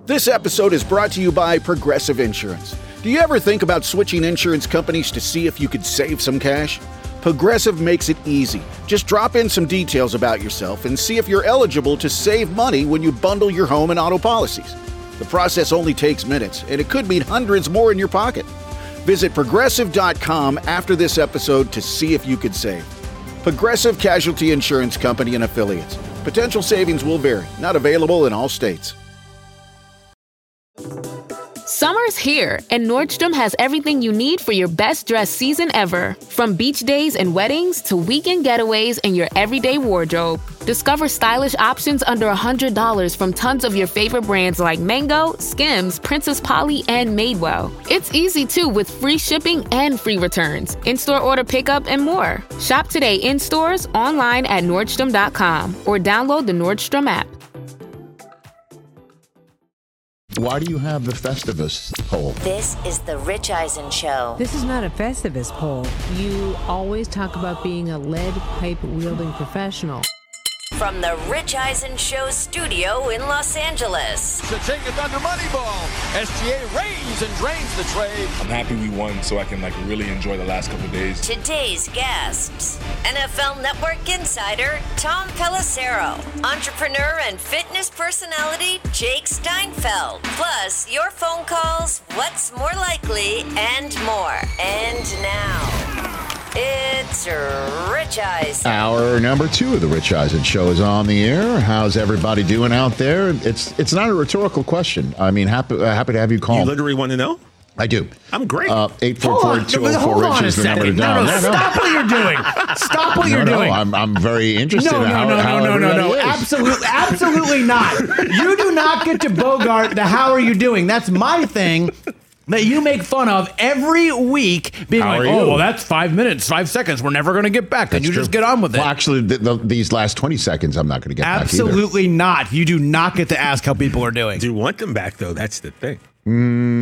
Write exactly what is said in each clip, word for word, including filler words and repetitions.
This episode is brought to you by Progressive Insurance. Do you ever think about switching insurance companies to see if you could save some cash? Progressive makes it easy. Just drop in some details about yourself and see if you're eligible to save money when you bundle your home and auto policies. The process only takes minutes, and it could mean hundreds more in your pocket. Visit Progressive dot com after this episode to see if you could save. Progressive Casualty Insurance Company and Affiliates. Potential savings will vary. Not available in all states. Summer's here, and Nordstrom has everything you need for your best dress season ever. From beach days and weddings to weekend getaways and your everyday wardrobe. Discover stylish options under one hundred dollars from tons of your favorite brands like Mango, Skims, Princess Polly, and Madewell. It's easy, too, with free shipping and free returns, in-store order pickup, and more. Shop today in stores, online at Nordstrom dot com, or download the Nordstrom app. Why do you have the Festivus poll? This is the Rich Eisen Show. This is not a Festivus poll. You always talk about being a lead pipe wielding professional. From the Rich Eisen Show studio in Los Angeles. Cha-ching it under Moneyball. S G A rains and drains the trade. I'm happy we won so I can like really enjoy the last couple of days. Today's guests. N F L Network insider Tom Pelissero. Entrepreneur and fitness personality Jake Steinfeld. Plus your phone calls, what's more likely, and more. And now, it's Rich Eisen. Hour number two of the Rich Eisen Show is on the air. How's everybody doing out there? It's it's not a rhetorical question. I mean, happy uh, happy to have you call. You literally want to know? I do. I'm great. Uh, eight four four, two oh four, Rich is the number to dial. No, no, stop what you're doing. Stop what no, you're no, doing. I'm, I'm very interested no, in no, how, no, how no, no, no, no, is. absolutely, absolutely not. You do not get to Bogart the how are you doing. That's my thing that you make fun of every week, being How like, are oh, you? well, that's five minutes, five seconds. We're never going to get back. Then That's you true. just get on with it. Well, actually, the, the, these last twenty seconds, I'm not going to get Absolutely not. You do not get to ask how people are doing. Do you want them back, though? That's the thing. back either.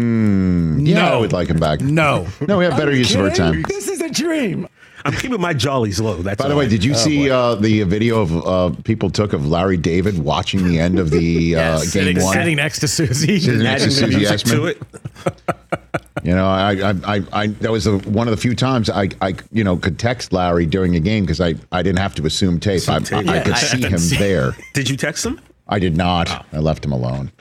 Mm, yeah, No. I would like him back. No. No, we have better use of our time. This is a dream. I'm keeping my jollies low. That's By the all. way, did you Oh, see boy. uh, the video of uh, people took of Larry David watching the end of the uh, Yeah, game sitting, one? sitting next to Susie. Sitting next to Adding the Susie music Essman. to it? You know, I, I, I, I that was the, one of the few times I, I, you know, could text Larry during a game because I, I didn't have to assume tape. I, tape. I, I Yeah, could I- see I him see. there. Did you text him? I did not. I left him alone.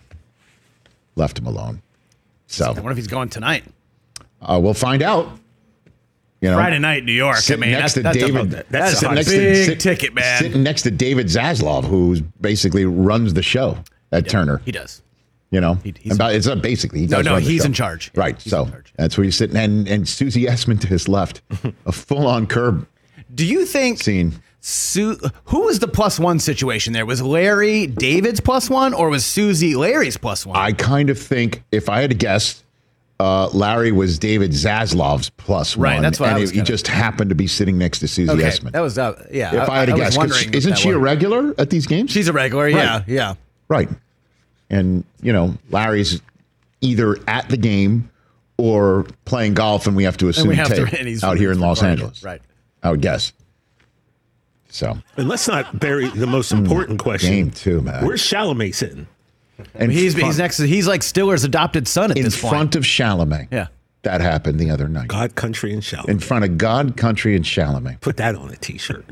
Left him alone. So I wonder if he's going tonight. uh, we'll find out. You know, Friday night, New York. I sitting mean, next that's, to that's David. a, that's that's a a hot big sit- ticket, man. Sitting next to David Zaslav, who basically runs the show at Turner. He does. You know, He- he's- and by- it's not basically. He No, does no, run the he's show. in charge. Right. He's so in charge. that's where he's sitting, and and Susie Essman to his left, a full-on curb Do you think scene. Su- who was the plus one situation there? Was Larry David's plus one, or was Susie Larry's plus one? I kind of think, if I had to guess, uh, Larry was David Zaslav's plus Right, one. that's what I and was he, he gonna- just happened to be sitting next to Susie okay, Essman. that was uh, yeah. if I, had to was guess, 'cause wondering if isn't that she a was- regular at these games? She's a regular. Yeah, Right. yeah. Right. And, you know, Larry's either at the game or playing golf, and we have to assume we have to- tape and he's- out here in he's Los recording it. Angeles. Right. I would guess. So, And let's not bury the most important question. game two, man. Where's Chalamet sitting? and He's front, he's next. To, he's like Stiller's adopted son at in this point. front of Chalamet. Yeah. That happened the other night. God, country, and Chalamet. In front of God, Country, and Chalamet. Put that on a T-shirt.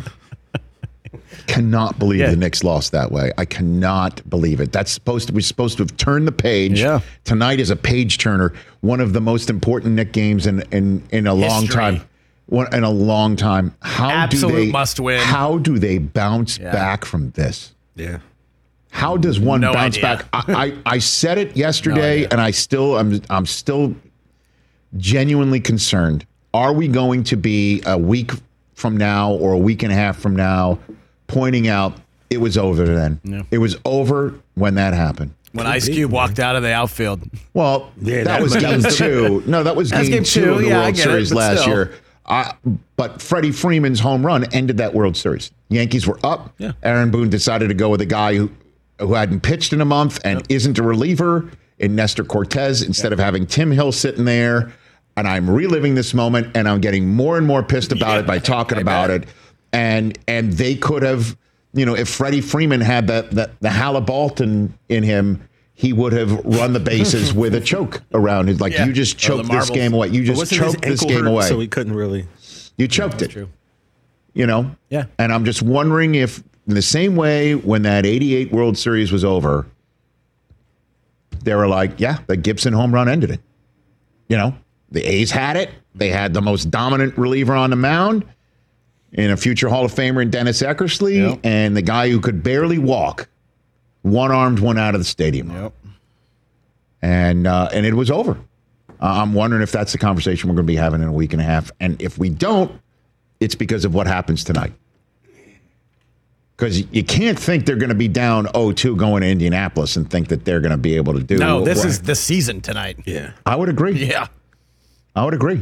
Cannot believe Yeah. the Knicks lost that way. I cannot believe it. That's supposed to we're supposed to have turned the page. Yeah. Tonight is a page turner. One of the most important Knick games in in, in a long History. time. One, in a long time. How Absolute do they must win. How do they bounce Yeah. back from this? Yeah. How does one No bounce idea. back? I, I, I said it yesterday, idea. and I still I'm I'm still genuinely concerned. Are we going to be a week from now or a week and a half from now pointing out it was over then? Yeah. It was over when that happened. When Ice Cube walked out of the outfield. Well, Yeah, that, that was was- game two. No, that was That's game, game two, two. of the Yeah, I World get it, Series but last still. year. I, but Freddie Freeman's home run ended that World Series. Yankees were up. Yeah. Aaron Boone decided to go with a guy who who hadn't pitched in a month and isn't a reliever in Nestor Cortez instead of having Tim Hill sitting there. And I'm reliving this moment, and I'm getting more and more pissed about Yeah, it by talking I about bet. it. And and they could have, you know, if Freddie Freeman had that that the Halliburton in him, he would have run the bases with a choke around it. Like, Yeah. you just Or the choked this marbles. game away. You But just wasn't his choked this ankle game hurt, away. so he couldn't really. You choked it. True. You know? Yeah. And I'm just wondering if, in the same way when that eighty-eight World Series was over, they were like, yeah, the Gibson home run ended it. You know, the A's had it. They had the most dominant reliever on the mound in a future Hall of Famer in Dennis Eckersley, Yep. and the guy who could barely walk, one-armed, went out of the stadium. Yep. And, uh, and it was over. Uh, I'm wondering if that's the conversation we're going to be having in a week and a half. And if we don't, it's because of what happens tonight. Because you can't think they're going to be down oh two going to Indianapolis and think that they're going to be able to do. No, this what- is the season tonight. Yeah. I would agree. Yeah. I would agree.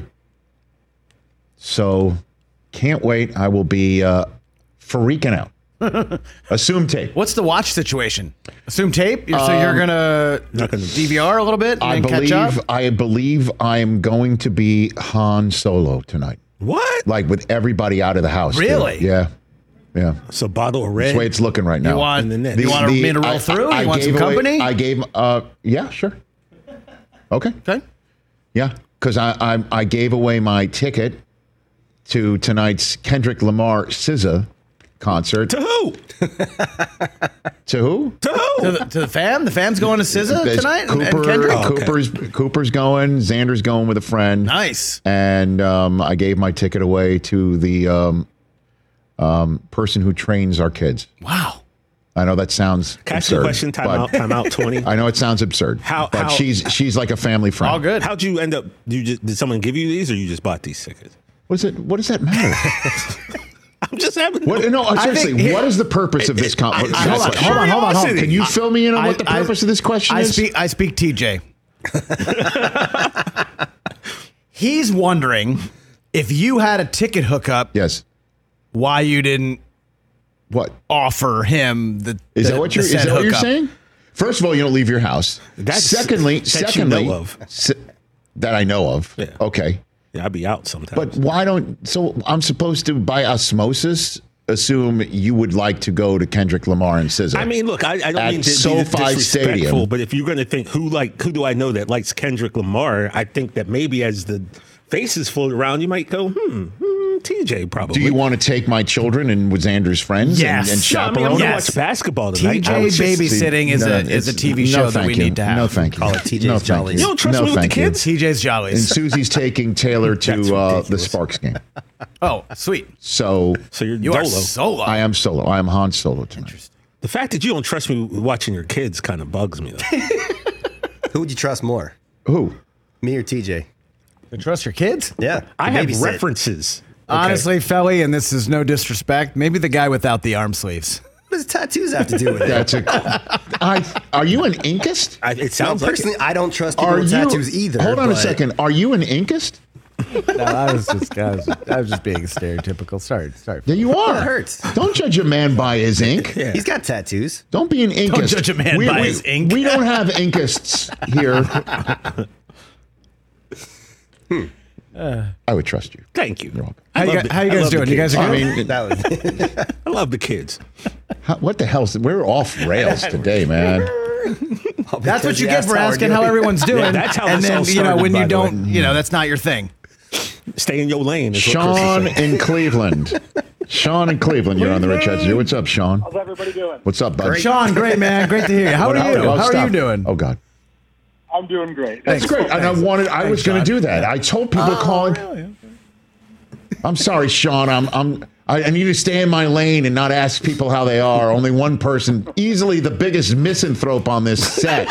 So, can't wait. I will be uh, freaking out. Assume tape. What's the watch situation? Assume tape? You're- so you're going to Not gonna- D V R a little bit and I then catch up? believe. I believe I am going to be Han Solo tonight. What? Like with everybody out of the house. dude. Really? Yeah. Yeah. So bottle of red. That's the way it's looking right now. You want, in the net. you want The- me to roll I- through? I you want some gave away- company? I gave. Uh, yeah, sure. Okay. okay. Yeah, because I, I I gave away my ticket to tonight's Kendrick Lamar S Z A concert. To who? To who? To who? To the, to the fam? The fam's going to S Z A There's tonight? and- Cooper, and Kendrick? Oh, okay. Cooper's Cooper's going. Xander's going with a friend. Nice. And um, I gave my ticket away to the um, um, person who trains our kids. Wow. I know that sounds Can I ask you absurd. a question? Time but out. Time out. Twenty. I know it sounds absurd. How- But how- she's she's like a family friend. All good. How'd you end up? You just, did someone give you these, or you just bought these tickets? What is it? What does that matter? I'm just having. What, no, seriously. think- what is the purpose of this I- conversation? I- hold on, hold on, hold on, hold on. Can you fill me in on what the I- purpose of this question I is? Speak, I speak T J. He's wondering if you had a ticket hookup, Yes. why you didn't What offer him the is the, that? What the you're is said that what you're hookup. saying? First of all, you don't leave your house. That's- secondly, that you secondly, know of. se- that I know of. Yeah. Okay, Yeah, I'll be out sometimes. but why don't? So I'm supposed to, by osmosis, assume you would like to go to Kendrick Lamar and S Z A. I mean, look, I, I don't At mean to be SoFi disrespectful, Stadium. but if you're going to think who like who do I know that likes Kendrick Lamar, I think that maybe as the faces float around, you might go, hmm, hmm T J probably. do you want to take my children and with Xander's friends Yes. and, and No, I mean, chaperone? I'm going to Yes. watch basketball tonight. T J I was just- babysitting is No, a is a it's- T V no, show that thank we you. need to have. No, thank you. Call it T J's no, thank Jollies. You. You don't trust no, me with the thank you. kids? T J's And Jollies. Susie's taking Taylor That's to uh, the ridiculous. Sparks game. Oh, sweet. So So you're You Dolo. are solo. I am solo. I am Han Solo tonight. The fact that you don't trust me watching your kids kind of bugs me, though. Who would you trust more, Who? me or T J? You trust your kids? Yeah, I the have babysit. references. okay? Honestly, Felly, and this is no disrespect, maybe the guy without the arm sleeves. What does tattoos have to do with it? That's a. I, are you an Inkist? I, it No, sounds like personally, it. I don't trust people Are with you? tattoos either. Hold on a but- second. Are you an Inkist? No, I was just, I was, I was just being stereotypical. Sorry, sorry. Yeah, you are. That hurts. Don't judge a man by his ink. He's got tattoos. Don't be an Inkist. Don't judge a man by his ink. We don't have Inkists here. I would trust you. Thank you. You're welcome. How I you, love guys, the- how you I guys love the doing? You guys kids. are I good? mean, That was I love the kids. how, what the hell? We're off rails today, man. That's what you get asked for how we're asking how doing. everyone's doing. Yeah, that's how and this then, all you know, started, when by you the don't, way. you know, that's not your thing. Stay in your lane. Is what Sean Chris is saying. in Cleveland. Sean in Cleveland. You're on the Rich Hudson. What's up, Sean? How's everybody doing? What's up, bud? Sean, great, man. Great to hear you. How are Oh, you? oh, How are stop. you doing? Oh God. I'm doing great. That's great. And I wanted. I was going to do that. I told people to call. I'm sorry, Sean. I'm. I'm. I, I need to stay in my lane and not ask people how they are. Only one person, easily the biggest misanthrope on this set.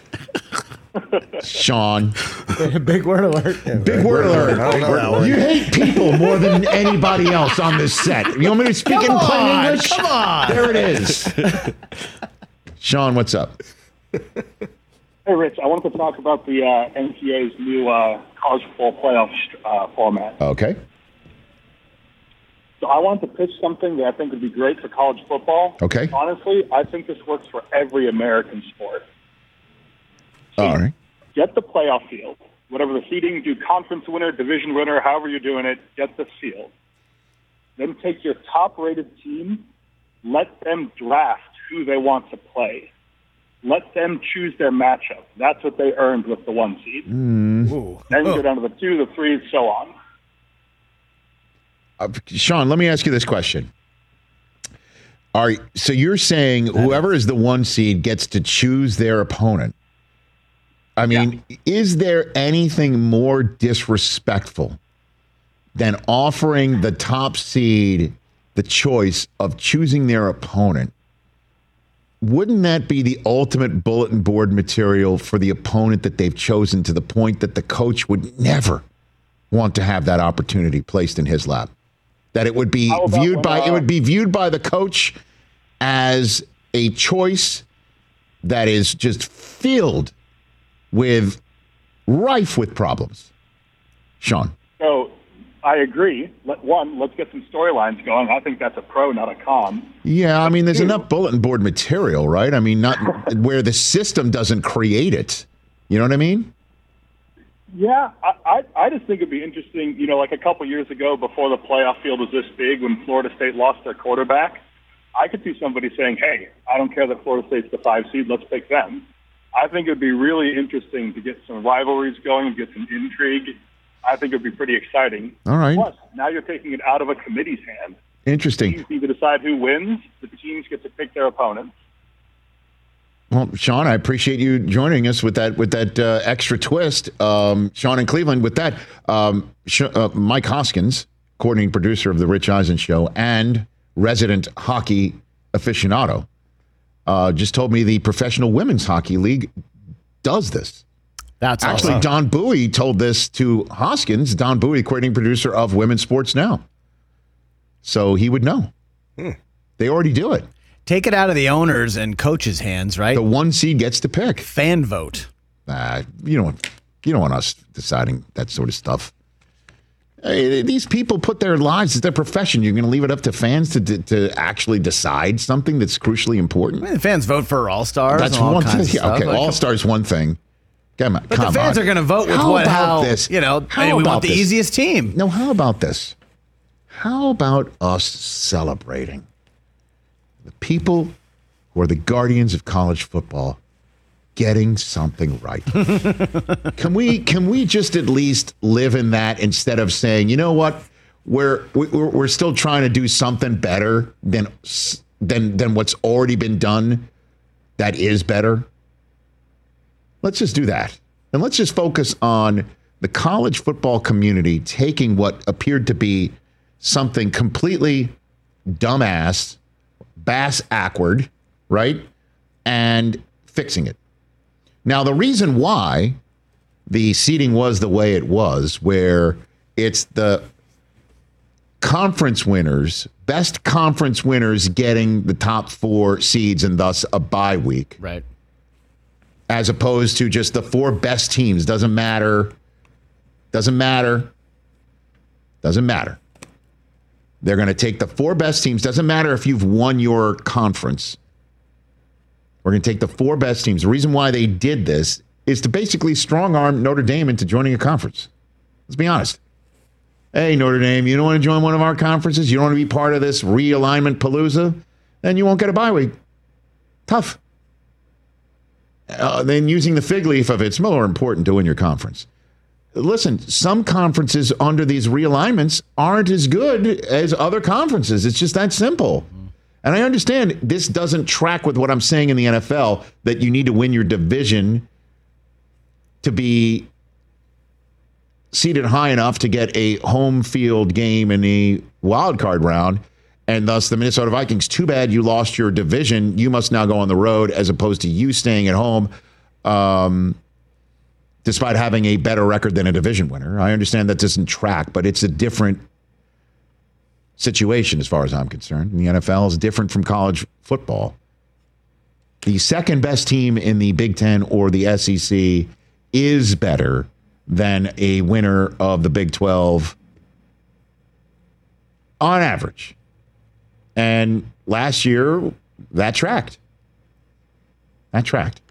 Sean. Big word alert. Big word alert. I don't know that one. You hate people more than anybody else on this set. You want me to speak Come in plain on, English? come on. There it is. Sean, what's up? Hey, Rich, I wanted to talk about the uh, N C A A's new uh, college football playoff uh, format. Okay. So I wanted to pitch something that I think would be great for college football. Okay. Honestly, I think this works for every American sport. All right. Get the playoff field. Whatever the seeding, do conference winner, division winner, however you're doing it, get the field. Then take your top-rated team, let them draft who they want to play. Let them choose their matchup. That's what they earned with the one seed. Mm. Then you go down to the two, the three, and so on. Uh, Sean, let me ask you this question. Are so you're saying whoever is the one seed gets to choose their opponent? I mean, yeah. Is there anything more disrespectful than offering the top seed the choice of choosing their opponent? Wouldn't that be the ultimate bulletin board material for the opponent that they've chosen, to the point that the coach would never want to have that opportunity placed in his lap? That it would be viewed when, by uh, it would be viewed by the coach as a choice that is just filled with rife with problems. Sean. So I agree. Let, one, let's get some storylines going. I think that's a pro, not a con. Yeah, I mean, there's Two, enough bulletin board material, right? I mean, not where the system doesn't create it. You know what I mean? Yeah, I, I, I just think it'd be interesting, you know, like a couple years ago before the playoff field was this big, when Florida State lost their quarterback, I could see somebody saying, hey, I don't care that Florida State's the five seed, let's pick them. I think it'd be really interesting to get some rivalries going, get some intrigue. I think it'd be pretty exciting. All right. Plus, now you're taking it out of a committee's hand. Interesting. The teams need to decide who wins. The teams get to pick their opponents. Well, Sean, I appreciate you joining us with that with that uh, extra twist. Um, Sean in Cleveland, with that, um, Sh- uh, Mike Hoskins, coordinating producer of the Rich Eisen Show and resident hockey aficionado, uh, just told me the Professional Women's Hockey League does this. That's actually awesome. Don Bowie told this to Hoskins. Don Bowie, coordinating producer of Women's Sports Now, so he would know. Hmm. They already do it. Take it out of the owners and coaches' hands, right? The one seed gets to pick. Fan vote. Uh, you don't want, you don't want us deciding that sort of stuff. Hey, these people put their lives, it's their profession. You're going to leave it up to fans to to, to actually decide something that's crucially important? I mean, the fans vote for all-stars. That's and all one kinds thing. of stuff. Okay, like, all-stars one thing. Come on, but come the fans on. are going to vote with how what, about how, this? you know, how and we about want the this? easiest team. No, how about this? How about us celebrating the people who are the guardians of college football getting something right? Can we can we just at least live in that, instead of saying, you know what, we're we're, we're still trying to do something better than than than what's already been done that is better? Let's just do that. And let's just focus on the college football community taking what appeared to be something completely dumbass, bass-ackward, right? And fixing it. Now, the reason why the seating was the way it was, where it's the conference winners, best conference winners getting the top four seeds and thus a bye week. Right. As opposed to just the four best teams. Doesn't matter. Doesn't matter. Doesn't matter. They're going to take the four best teams. Doesn't matter if you've won your conference. We're going to take the four best teams. The reason why they did this is to basically strong-arm Notre Dame into joining a conference. Let's be honest. Hey, Notre Dame, you don't want to join one of our conferences? You don't want to be part of this realignment palooza? Then you won't get a bye week. Tough. Uh, then using the fig leaf of it's more important to win your conference. Listen, some conferences under these realignments aren't as good as other conferences. It's just that simple. And I understand this doesn't track with what I'm saying in the N F L, that you need to win your division to be seated high enough to get a home field game in the wild card round. And thus the Minnesota Vikings, too bad you lost your division. You must now go on the road, as opposed to you staying at home, um, despite having a better record than a division winner. I understand that doesn't track, but it's a different situation as far as I'm concerned. The N F L is different from college football. The second best team in the Big Ten or the S E C is better than a winner of the Big twelve on average. And last year, that tracked. That tracked.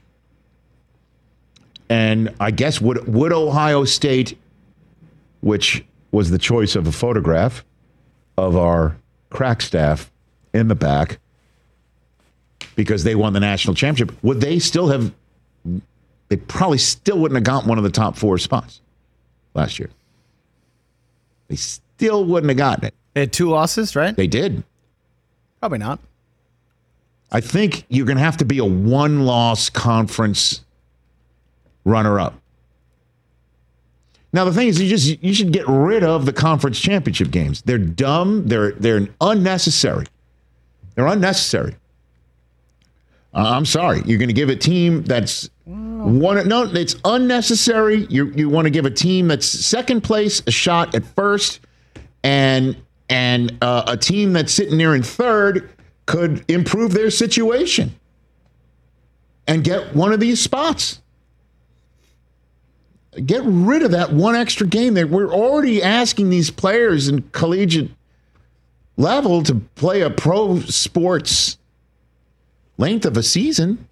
And I guess would, would Ohio State, which was the choice of a photograph of our crack staff in the back, because they won the national championship, would they still have, they probably still wouldn't have gotten one of the top four spots last year. They still wouldn't have gotten it. They had two losses, right? They did. Probably not. I think you're going to have to be a one-loss conference runner-up. Now the thing is, you just you should get rid of the conference championship games. They're dumb. They're they're unnecessary. They're unnecessary. Uh, I'm sorry. You're going to give a team that's one. No, it's unnecessary. You you want to give a team that's second place a shot at first, and and uh, a team that's sitting there in third could improve their situation and get one of these spots. Get rid of that one extra game. That we're already asking these players in collegiate level to play a pro sports length of a season.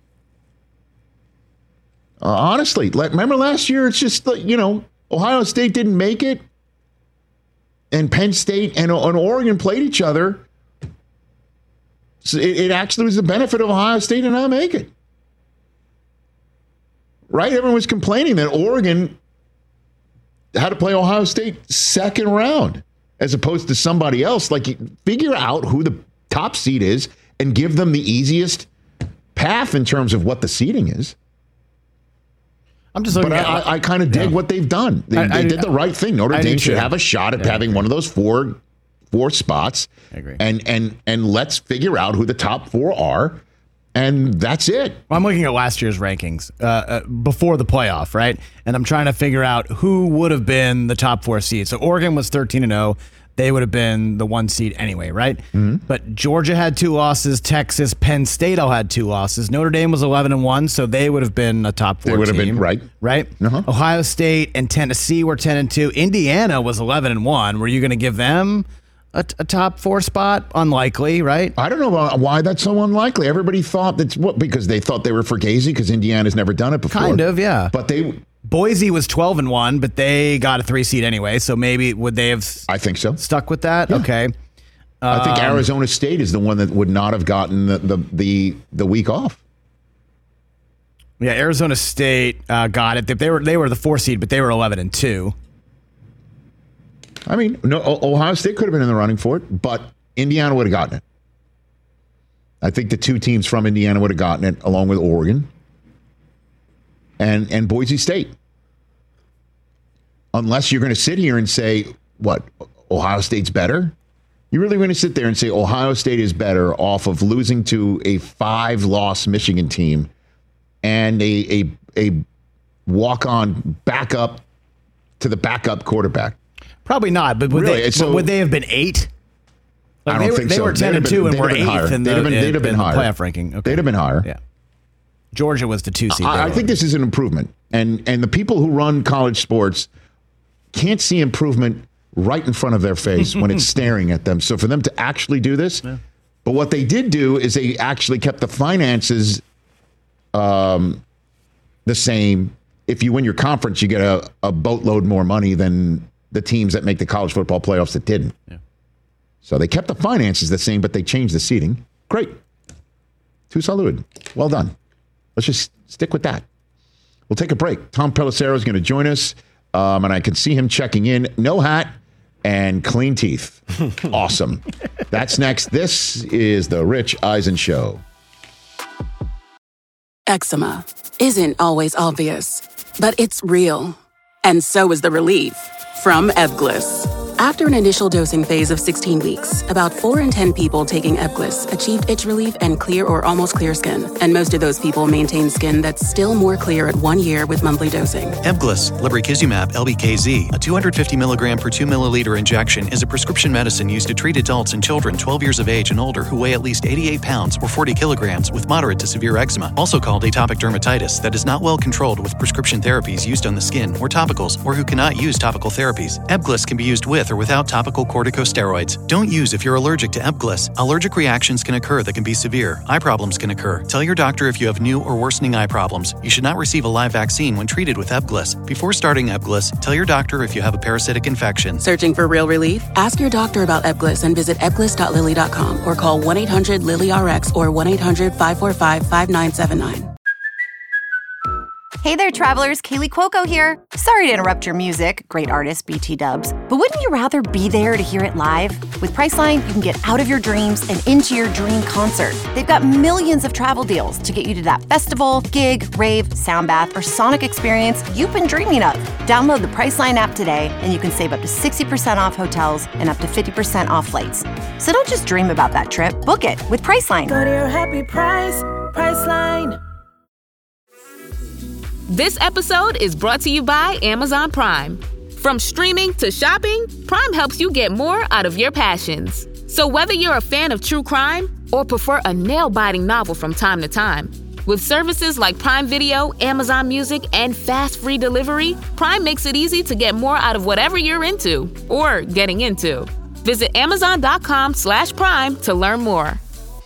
Uh, honestly, like, remember last year? It's just, you know, Ohio State didn't make it, and Penn State and, and Oregon played each other. So it, it actually was the benefit of Ohio State to not make it. Right? Everyone was complaining that Oregon had to play Ohio State second round as opposed to somebody else. Like, figure out who the top seed is and give them the easiest path in terms of what the seeding is. I'm just looking but at I, I, I kind of dig yeah. what they've done. They, I, they I, did the right thing. Notre I Dame should too. have a shot at yeah, having one of those four four spots. I agree. And and and let's figure out who the top four are. And that's it. Well, I'm looking at last year's rankings uh, uh, before the playoff, right? And I'm trying to figure out who would have been the top four seeds. So Oregon was thirteen and oh. They would have been the one seed anyway, right? Mm-hmm. But Georgia had two losses. Texas, Penn State all had two losses. Notre Dame was eleven and one, so they would have been a top four They would have team, been, right. Right? Uh-huh. Ohio State and Tennessee were ten and two. Indiana was eleven and one. Were you going to give them a, a top four spot? Unlikely, right? I don't know why that's so unlikely. Everybody thought that's what, because they thought they were Fugazi because Indiana's never done it before. Kind of, yeah. But they... Boise was twelve and one, but they got a three seed anyway. So maybe would they have I think so. stuck with that? Yeah. Okay. I think Um, Arizona State is the one that would not have gotten the the the, the week off. Yeah, Arizona State uh, got it. They were they were the four seed, but they were eleven and two. I mean, no, Ohio State could have been in the running for it, but Indiana would have gotten it. I think the two teams from Indiana would have gotten it, along with Oregon and and Boise State. Unless you're going to sit here and say, what, Ohio State's better? You're really going to sit there and say Ohio State is better off of losing to a five-loss Michigan team and a a, a walk-on backup to the backup quarterback? Probably not, but would, Really? they, So- but would they have been eight? Like I don't they were, think they so. were ten They'd and have two been- and they'd were have been higher. eighth in the, They'd have been- in- they'd have been in the higher. playoff ranking. Okay. They'd have been higher. Yeah. Georgia was the two seed. I, I there. think this is an improvement. And and the people who run college sports can't see improvement right in front of their face when it's staring at them. So for them to actually do this, yeah. But what they did do is they actually kept the finances um, the same. If you win your conference, you get a, a boatload more money than the teams that make the college football playoffs that didn't. Yeah. So they kept the finances the same, but they changed the seating. Great. Tu salud. Well done. Let's just stick with that. We'll take a break. Tom Pelissero is going to join us, um, and I can see him checking in. No hat and clean teeth. Awesome. That's next. This is the Rich Eisen Show. Eczema isn't always obvious, but it's real. And so is the relief from Ebglyss. After an initial dosing phase of sixteen weeks, about four in ten people taking Ebglyss achieved itch relief and clear or almost clear skin. And most of those people maintain skin that's still more clear at one year with monthly dosing. Ebglyss, lebrikizumab L B K Z, a two hundred fifty milligram per two milliliter injection, is a prescription medicine used to treat adults and children twelve years of age and older who weigh at least eighty-eight pounds or forty kilograms with moderate to severe eczema, also called atopic dermatitis, that is not well controlled with prescription therapies used on the skin or topicals, or who cannot use topical therapies. Ebglyss can be used with with or without topical corticosteroids. Don't use if you're allergic to Ebglyss. Allergic reactions can occur that can be severe. Eye problems can occur. Tell your doctor if you have new or worsening eye problems. You should not receive a live vaccine when treated with Ebglyss. Before starting Ebglyss, tell your doctor if you have a parasitic infection. Searching for real relief? Ask your doctor about Ebglyss and visit ebglyss dot lilly dot com or call one eight hundred lily R X or one eight hundred five four five five nine seven nine. Hey there, travelers. Kaylee Cuoco here. Sorry to interrupt your music, great artist B T Dubs, but wouldn't you rather be there to hear it live? With Priceline, you can get out of your dreams and into your dream concert. They've got millions of travel deals to get you to that festival, gig, rave, sound bath, or sonic experience you've been dreaming of. Download the Priceline app today, and you can save up to sixty percent off hotels and up to fifty percent off flights. So don't just dream about that trip. Book it with Priceline. Go to your happy price, Priceline. This episode is brought to you by Amazon Prime. From streaming to shopping, Prime helps you get more out of your passions. So whether you're a fan of true crime or prefer a nail-biting novel from time to time, with services like Prime Video, Amazon Music, and fast free delivery, Prime makes it easy to get more out of whatever you're into or getting into. Visit amazon.com slash prime to learn more.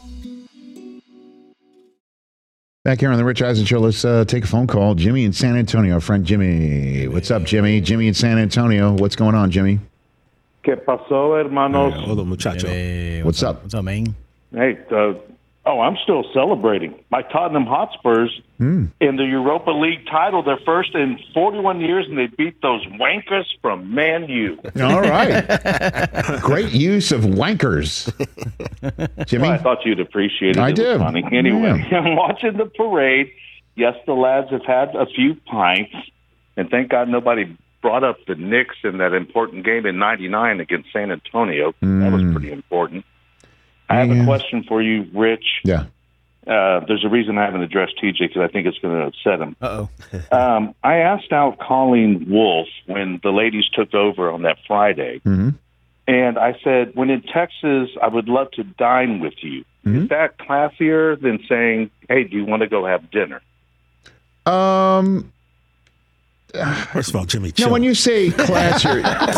Back here on the Rich Eisen Show, let's uh, take a phone call. Jimmy in San Antonio, our friend Jimmy. What's up, Jimmy? Jimmy in San Antonio. What's going on, Jimmy? ¿Qué pasó, hermanos? Hola, muchacho. Hey, what's, what's up? What's up, man? Hey, uh, oh, I'm still celebrating. My Tottenham Hotspurs mm. in the Europa League title, their first in forty-one years, and they beat those wankers from Man U. All right. Great use of wankers. Jimmy? Well, I thought you'd appreciate it. I it do. Was funny. Anyway, Yeah. I'm watching the parade. Yes, the lads have had a few pints, and thank God nobody brought up the Knicks in that important game in ninety-nine against San Antonio. Mm. That was pretty important. I have Yeah. a question for you, Rich. Yeah. Uh, there's a reason I haven't addressed T J because I think it's going to upset him. Uh-oh. um, I asked out Colleen Wolfe when the ladies took over on that Friday, Mm-hmm. and I said, when in Texas, I would love to dine with you. Mm-hmm. Is that classier than saying, hey, do you want to go have dinner? Um. First of all, Jimmy, chill. No, when you say classier,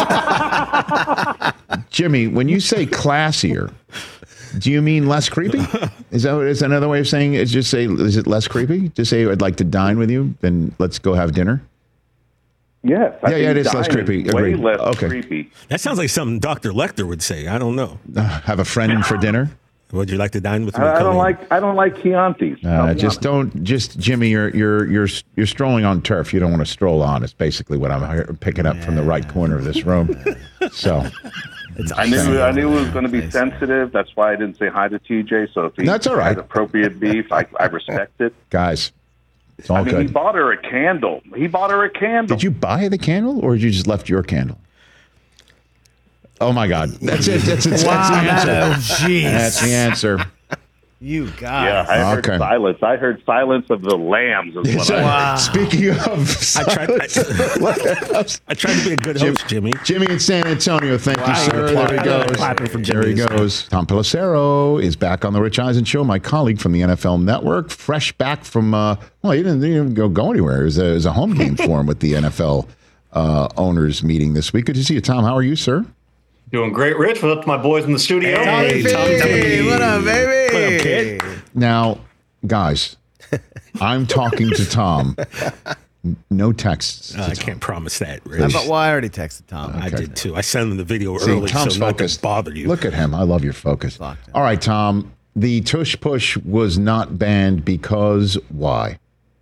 Jimmy, when you say classier, do you mean less creepy? Is that is that another way of saying it? Is just say, is it less creepy? Just say, I'd like to dine with you, then let's go have dinner. Yes. I Yeah, yeah, it think is less dine creepy. Way Agreed. less Okay. creepy. That sounds like something Doctor Lecter would say. I don't know. Uh, have a friend for dinner. Would you like to dine with me? I, I don't Colleen? like I don't like Chiantis. Uh, I'll be just honest. don't. Just Jimmy, you're you're you're you're strolling on turf. You don't want to stroll on. It's basically what I'm hear- picking up from the right corner of this room. So. It's I knew I knew it was going to be sensitive. That's why I didn't say hi to T J. So if he That's all right. has appropriate beef, I, I respect it. Guys, it's all I mean, good. he bought her a candle. He bought her a candle. Did you buy the candle, or you just left your candle? Oh my God, that's it. That's, that's, Wow, that's the that- answer. oh, jeez. That's the answer. You guys. Yeah, I heard Okay. silence. I heard silence of the lambs. Is what So, I heard. Wow. Speaking of, I tried, I, I tried to be a good Jim- host, Jimmy. Jimmy in San Antonio, thank you, Wow, sir. you're There he clapping. goes. Clapping for There he Jimmy. goes. Tom Pelissero is back on the Rich Eisen Show, my colleague from the N F L Network, fresh back from, uh, well, he didn't, he didn't go, go anywhere. It was, a, it was a home game for him with the N F L uh, owners meeting this week. Good to see you, Tom. How are you, sir? Doing great, Rich. What's up to my boys in the studio? Hey, Tom, Tommy. What up, baby? What up, kid? Now, guys, I'm talking to Tom. No texts. to Uh, I Tom. can't promise that, How Rich. about, well, I already texted Tom. I Okay. did too. I sent him the video See, early, Tom's so not to focused. bother you. Look at him. I love your focus. Locked in. All right, Tom. The tush push was not banned because why?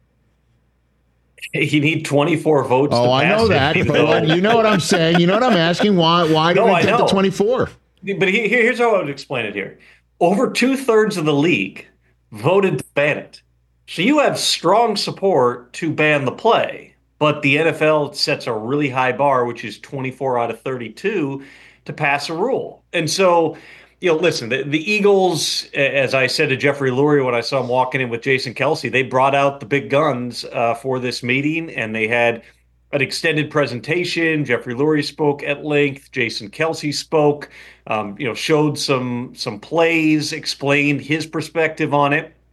You need twenty-four votes. Oh, to I pass know it, that, you but know. what- you know what I'm saying. You know what I'm asking. Why? Why did No, we I get the know. twenty-four? But he- here, here's how I would explain it here. Over two-thirds of the league voted to ban it. So you have strong support to ban the play, but the N F L sets a really high bar, which is twenty-four out of thirty-two, to pass a rule. And so, you know, listen, the, the Eagles, as I said to Jeffrey Lurie when I saw him walking in with Jason Kelsey, they brought out the big guns uh, for this meeting, and they had an extended presentation. Jeffrey Lurie spoke at length. Jason Kelsey spoke, um, you know, showed some some plays, explained his perspective on it.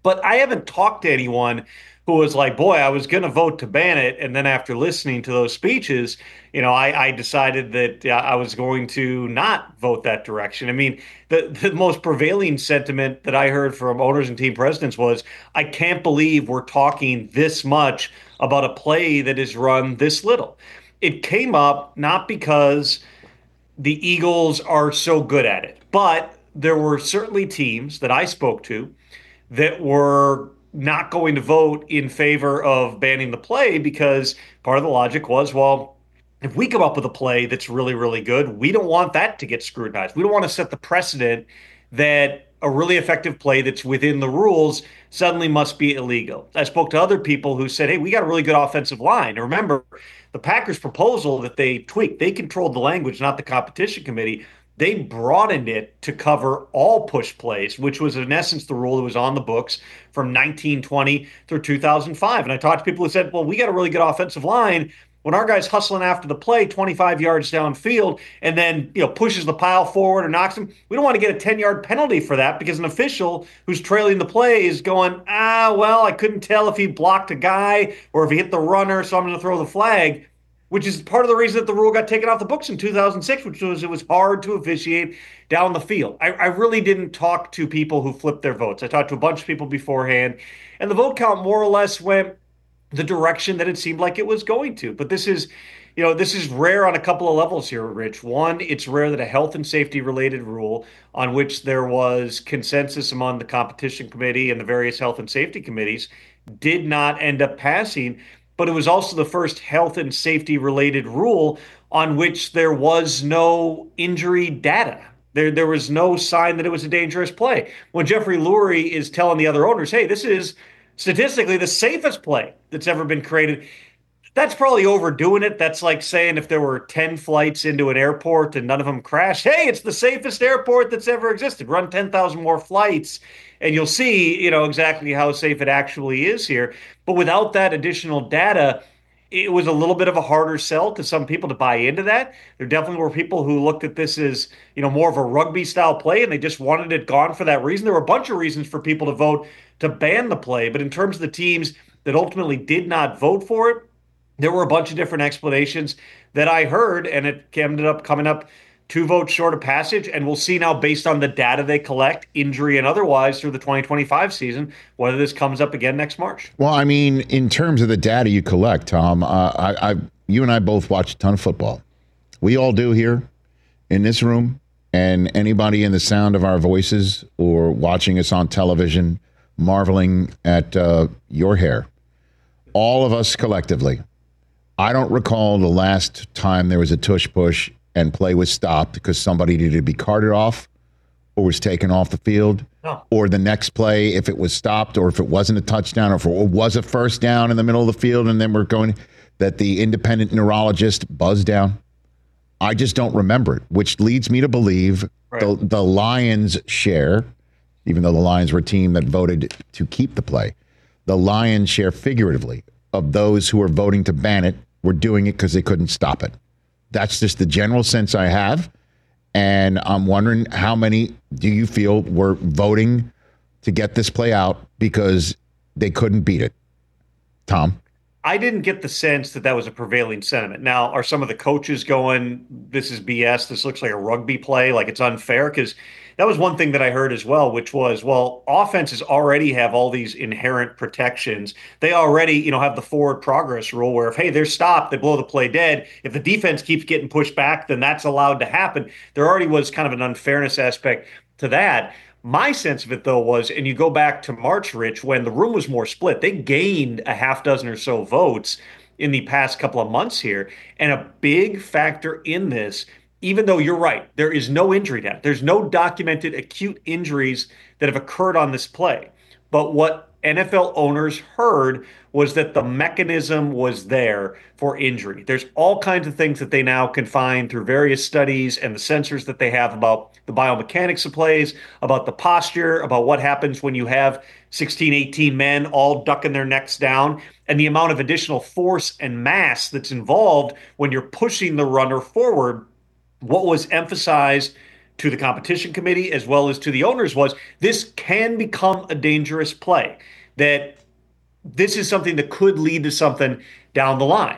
But I haven't talked to anyone who was like, boy, I was going to vote to ban it. And then after listening to those speeches, you know, I, I decided that uh, I was going to not vote that direction. I mean, the, the most prevailing sentiment that I heard from owners and team presidents was, I can't believe we're talking this much about a play that is run this little. It came up not because the Eagles are so good at it, but there were certainly teams that I spoke to that were not going to vote in favor of banning the play because part of the logic was, well, if we come up with a play that's really, really good, we don't want that to get scrutinized. We don't want to set the precedent that a really effective play that's within the rules suddenly must be illegal. I spoke to other people who said, hey, we got a really good offensive line. And remember, the Packers' proposal that they tweaked, they controlled the language, not the competition committee. They broadened it to cover all push plays, which was in essence the rule that was on the books from nineteen twenty through two thousand five. And I talked to people who said, well, we got a really good offensive line. When our guy's hustling after the play twenty-five yards downfield and then, you know, pushes the pile forward or knocks him, we don't want to get a ten-yard penalty for that because an official who's trailing the play is going, ah, well, I couldn't tell if he blocked a guy or if he hit the runner, so I'm going to throw the flag. Which is part of the reason that the rule got taken off the books in two thousand six, which was it was hard to officiate down the field. I, I really didn't talk to people who flipped their votes. I talked to a bunch of people beforehand, and the vote count more or less went the direction that it seemed like it was going to. But this is, you know, this is rare on a couple of levels here, Rich. One, it's rare that a health and safety related rule on which there was consensus among the competition committee and the various health and safety committees did not end up passing. But it was also the first health and safety related rule on which there was no injury data. There, there was no sign that it was a dangerous play. When Jeffrey Lurie is telling the other owners, hey, this is statistically the safest play that's ever been created, that's probably overdoing it. That's like saying if there were ten flights into an airport and none of them crashed, hey, it's the safest airport that's ever existed. Run ten thousand more flights and you'll see, you know, exactly how safe it actually is here. But without that additional data, it was a little bit of a harder sell to some people to buy into that. There definitely were people who looked at this as, you know, more of a rugby style play and they just wanted it gone for that reason. There were a bunch of reasons for people to vote to ban the play. But in terms of the teams that ultimately did not vote for it, there were a bunch of different explanations that I heard, and it ended up coming up two votes short of passage. And we'll see now, based on the data they collect, injury and otherwise, through the twenty twenty-five season, whether this comes up again next March. Well, I mean, in terms of the data you collect, Tom, uh, I, I, you and I both watch a ton of football. We all do here in this room, and anybody in the sound of our voices or watching us on television, marveling at uh, your hair. All of us collectively. I don't recall the last time there was a tush push and play was stopped because somebody needed to be carted off or was taken off the field. No. Or the next play, if it was stopped or if it wasn't a touchdown or if it was a first down in the middle of the field and then we're going, that the independent neurologist buzzed down. I just don't remember it, which leads me to believe right. the, the Lions share, even though the Lions were a team that voted to keep the play, the Lions share figuratively of those who are voting to ban it were doing it because they couldn't stop it. That's just the general sense I have. And I'm wondering how many do you feel were voting to get this play out because they couldn't beat it? Tom? I didn't get the sense that that was a prevailing sentiment. Now, are some of the coaches going, this is B S, this looks like a rugby play, like it's unfair? Because that was one thing that I heard as well, which was, well, offenses already have all these inherent protections. They already, you know, have the forward progress rule where if, hey, they're stopped, they blow the play dead. If the defense keeps getting pushed back, then that's allowed to happen. There already was kind of an unfairness aspect to that. My sense of it, though, was, and you go back to March, Rich, when the room was more split, they gained a half dozen or so votes in the past couple of months here. And a big factor in this, even though you're right, there is no injury data. There's no documented acute injuries that have occurred on this play. But what N F L owners heard was that the mechanism was there for injury. There's all kinds of things that they now can find through various studies and the sensors that they have about the biomechanics of plays, about the posture, about what happens when you have sixteen, eighteen men all ducking their necks down, and the amount of additional force and mass that's involved when you're pushing the runner forward. What was emphasized to the competition committee as well as to the owners was this can become a dangerous play, that this is something that could lead to something down the line.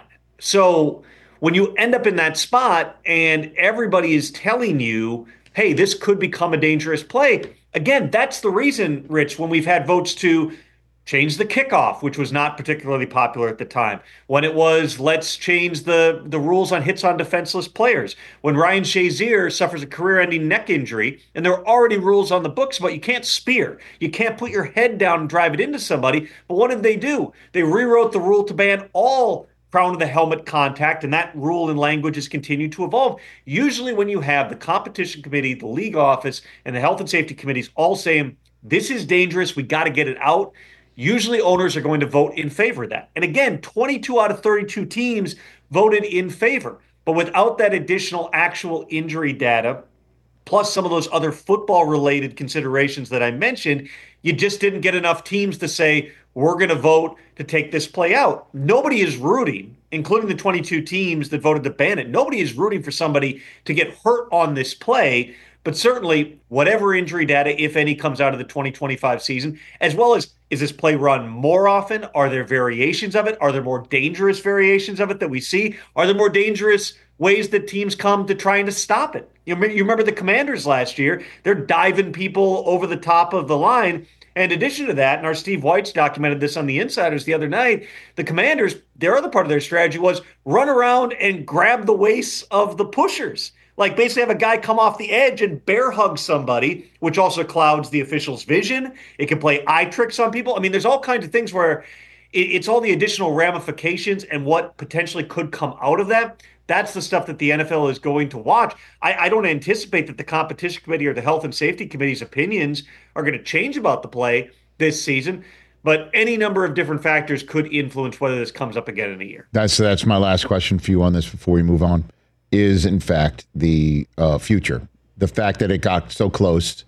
So when you end up in that spot and everybody is telling you, hey, this could become a dangerous play, again, that's the reason, Rich, when we've had votes to change the kickoff, which was not particularly popular at the time. When it was, let's change the, the rules on hits on defenseless players. When Ryan Shazier suffers a career-ending neck injury, and there are already rules on the books about you can't spear. You can't put your head down and drive it into somebody. But what did they do? They rewrote the rule to ban all crown of the helmet contact, and that rule and language has continued to evolve. Usually when you have the competition committee, the league office, and the health and safety committees all saying, this is dangerous, we got to get it out, usually owners are going to vote in favor of that. And again, twenty-two out of thirty-two teams voted in favor. But without that additional actual injury data, plus some of those other football-related considerations that I mentioned, you just didn't get enough teams to say, we're going to vote to take this play out. Nobody is rooting, including the twenty-two teams that voted to ban it. Nobody is rooting for somebody to get hurt on this play. But certainly, whatever injury data, if any, comes out of the twenty twenty-five season, as well as, is this play run more often? Are there variations of it? Are there more dangerous variations of it that we see? Are there more dangerous ways that teams come to trying to stop it? You remember, you remember the Commanders last year? They're diving people over the top of the line. And in addition to that, and our Steve White's documented this on the Insiders the other night, the Commanders, their other part of their strategy was run around and grab the waists of the pushers. Like basically have a guy come off the edge and bear hug somebody, which also clouds the official's vision. It can play eye tricks on people. I mean, there's all kinds of things where it's all the additional ramifications and what potentially could come out of that. That's the stuff that the N F L is going to watch. I, I don't anticipate that the competition committee or the health and safety committee's opinions are going to change about the play this season. But any number of different factors could influence whether this comes up again in a year. That's that's my last question for you on this before we move on. Is in fact the uh, future. The fact that it got so close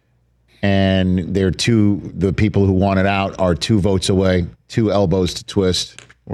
and they're two, the people who want it out are two votes away, two elbows to twist uh,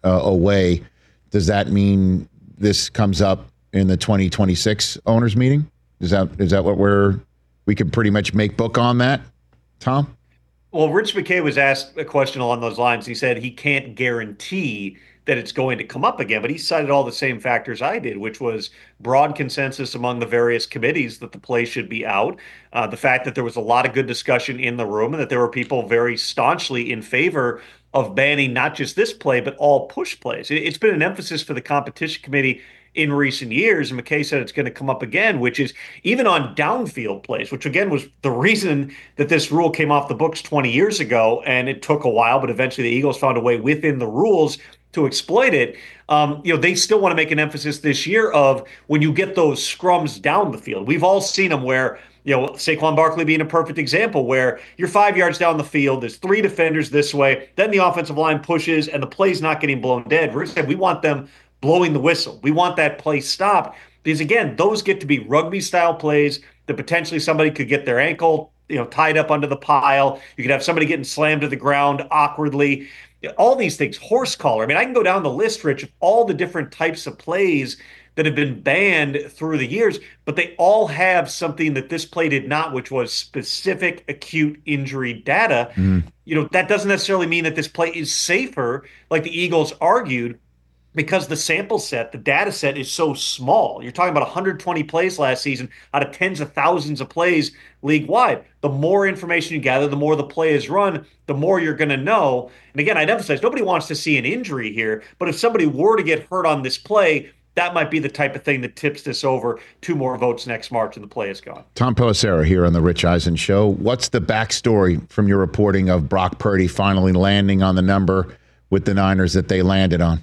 away. Does that mean this comes up in the twenty twenty-six owners meeting? Is that is that what we're, we can pretty much make book on that, Tom? Well, Rich McKay was asked a question along those lines. He said he can't guarantee that it's going to come up again, but he cited all the same factors I did, which was broad consensus among the various committees that the play should be out, uh, the fact that there was a lot of good discussion in the room and that there were people very staunchly in favor of banning not just this play, but all push plays. It's been an emphasis for the competition committee in recent years, and McKay said it's going to come up again, which is even on downfield plays, which again was the reason that this rule came off the books twenty years ago, and it took a while, but eventually the Eagles found a way within the rules to exploit it. Um, you know, they still want to make an emphasis this year of when you get those scrums down the field. We've all seen them where, you know, Saquon Barkley being a perfect example, where you're five yards down the field, there's three defenders this way, then the offensive line pushes and the play's not getting blown dead. We want them blowing the whistle. We want that play stopped because, again, those get to be rugby-style plays that potentially somebody could get their ankle, you know, tied up under the pile. You could have somebody getting slammed to the ground awkwardly. All these things, horse collar. I mean, I can go down the list, Rich, of all the different types of plays that have been banned through the years, but they all have something that this play did not, which was specific acute injury data. Mm. You know, that doesn't necessarily mean that this play is safer, like the Eagles argued, because the sample set, the data set is so small. You're talking about one hundred twenty plays last season out of tens of thousands of plays league-wide. The more information you gather, the more the play is run, the more you're going to know. And again, I'd emphasize, nobody wants to see an injury here, but if somebody were to get hurt on this play, that might be the type of thing that tips this over two more votes next March and the play is gone. Tom Pelissero here on the Rich Eisen Show. What's the backstory from your reporting of Brock Purdy finally landing on the number with the Niners that they landed on?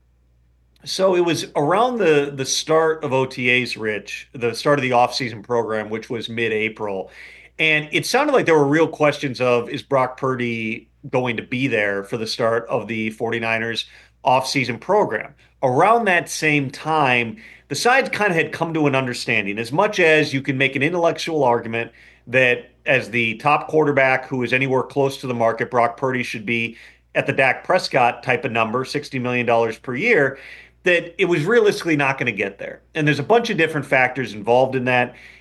So it was around the, the start of O T As, Rich, the start of the offseason program, which was mid-April. And it sounded like there were real questions of, is Brock Purdy going to be there for the start of the 49ers offseason program? Around that same time, the sides kind of had come to an understanding. As much as you can make an intellectual argument that as the top quarterback who is anywhere close to the market, Brock Purdy should be at the Dak Prescott type of number, sixty million dollars per year, that it was realistically not going to get there. And there's a bunch of different factors involved in that.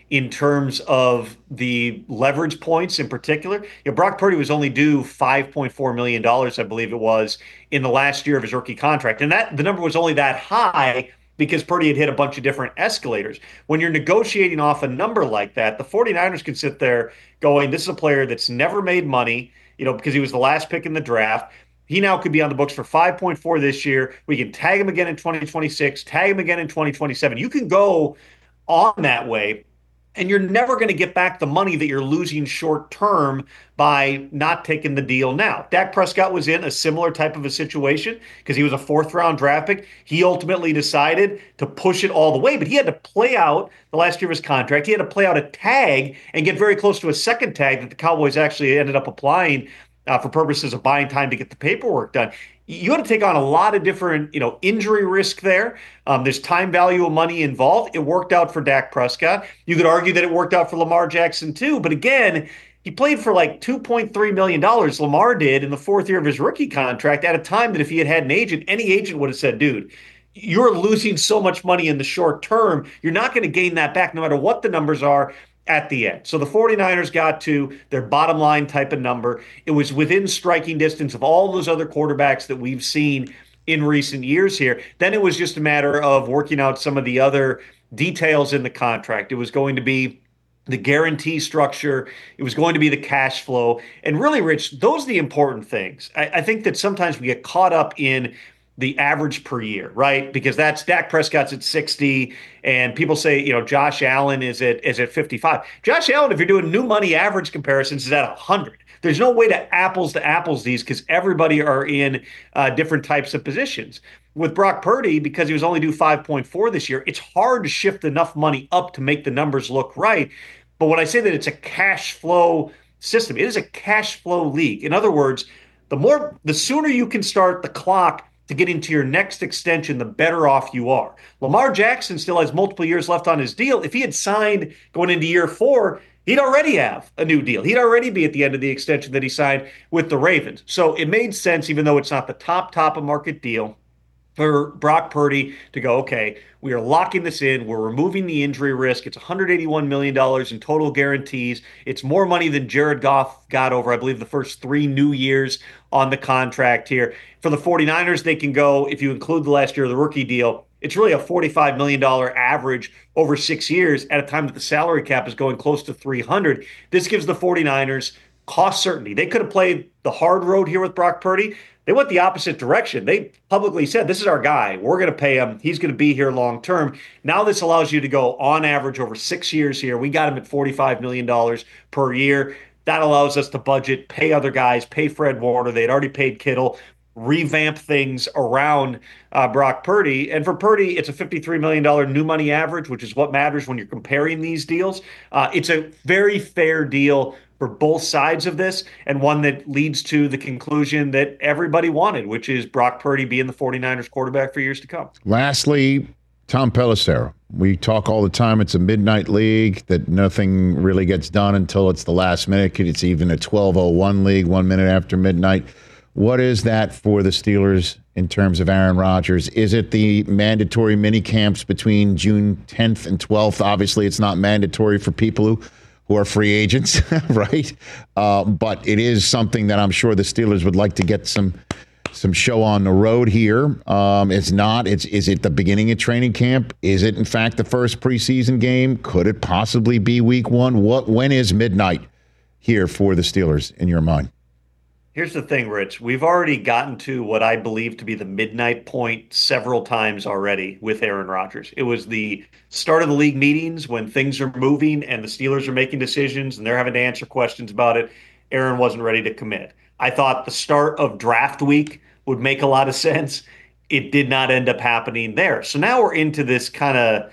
in terms of the leverage points in particular. You know, Brock Purdy was only due five point four million dollars, I believe it was, in the last year of his rookie contract. And that the number was only that high because Purdy had hit a bunch of different escalators. When you're negotiating off a number like that, the 49ers can sit there going, this is a player that's never made money, you know, because he was the last pick in the draft. He now could be on the books for five point four this year. We can tag him again in twenty twenty-six, tag him again in twenty twenty-seven. You can go on that way, and you're never going to get back the money that you're losing short term by not taking the deal now. Dak Prescott was in a similar type of a situation because he was a fourth round draft pick. He ultimately decided to push it all the way, but he had to play out the last year of his contract. He had to play out a tag and get very close to a second tag that the Cowboys actually ended up applying uh, for purposes of buying time to get the paperwork done. You got to take on a lot of different, you know, injury risk there. Um, there's time value of money involved. It worked out for Dak Prescott. You could argue that it worked out for Lamar Jackson too. But again, he played for like two point three million dollars, Lamar did, in the fourth year of his rookie contract at a time that if he had had an agent, any agent would have said, dude, you're losing so much money in the short term. You're not going to gain that back no matter what the numbers are at the end. So the 49ers got to their bottom line type of number. It was within striking distance of all those other quarterbacks that we've seen in recent years here. Then it was just a matter of working out some of the other details in the contract. It was going to be the guarantee structure. It was going to be the cash flow. And really, Rich, those are the important things. I, I think that sometimes we get caught up in the average per year, right? Because that's Dak Prescott's at sixty, and people say, you know, Josh Allen is at is at fifty-five. Josh Allen, if you're doing new money average comparisons, is at one hundred. There's no way to apples to apples these because everybody are in uh, different types of positions. With Brock Purdy, because he was only due five point four this year, it's hard to shift enough money up to make the numbers look right. But when I say that it's a cash flow system, it is a cash flow league. In other words, the more, the sooner you can start the clock to get into your next extension, the better off you are. Lamar Jackson still has multiple years left on his deal. If he had signed going into year four, he'd already have a new deal. He'd already be at the end of the extension that he signed with the Ravens. So it made sense, even though it's not the top, top of market deal, for Brock Purdy to go, okay, we are locking this in. We're removing the injury risk. It's one hundred eighty-one million dollars in total guarantees. It's more money than Jared Goff got over, I believe, the first three new years on the contract here. For the 49ers, they can go, if you include the last year of the rookie deal, it's really a forty-five million dollars average over six years at a time that the salary cap is going close to three hundred. This gives the 49ers cost certainty. They could have played the hard road here with Brock Purdy. They went the opposite direction. They publicly said, this is our guy. We're going to pay him. He's going to be here long term. Now this allows you to go on average over six years here. We got him at forty-five million dollars per year. That allows us to budget, pay other guys, pay Fred Warner. They'd already paid Kittle, revamp things around uh, Brock Purdy. And for Purdy, it's a fifty-three million dollars new money average, which is what matters when you're comparing these deals. Uh, it's a very fair deal for both sides of this, and one that leads to the conclusion that everybody wanted, which is Brock Purdy being the 49ers quarterback for years to come. Lastly, Tom Pelissero. We talk all the time, it's a midnight league, that nothing really gets done until it's the last minute. It's even a twelve oh one league, one minute after midnight. What is that for the Steelers in terms of Aaron Rodgers? Is it the mandatory mini camps between June tenth and twelfth? Obviously, it's not mandatory for people who who are free agents, right? Uh, but it is something that I'm sure the Steelers would like to get some some show on the road here. Um, it's not. It's is it the beginning of training camp? Is it in fact the first preseason game? Could it possibly be week one? What? When is midnight here for the Steelers in your mind? Here's the thing, Rich. We've already gotten to what I believe to be the midnight point several times already with Aaron Rodgers. It was the start of the league meetings when things are moving and the Steelers are making decisions and they're having to answer questions about it. Aaron wasn't ready to commit. I thought the start of draft week would make a lot of sense. It did not end up happening there. So now we're into this kind of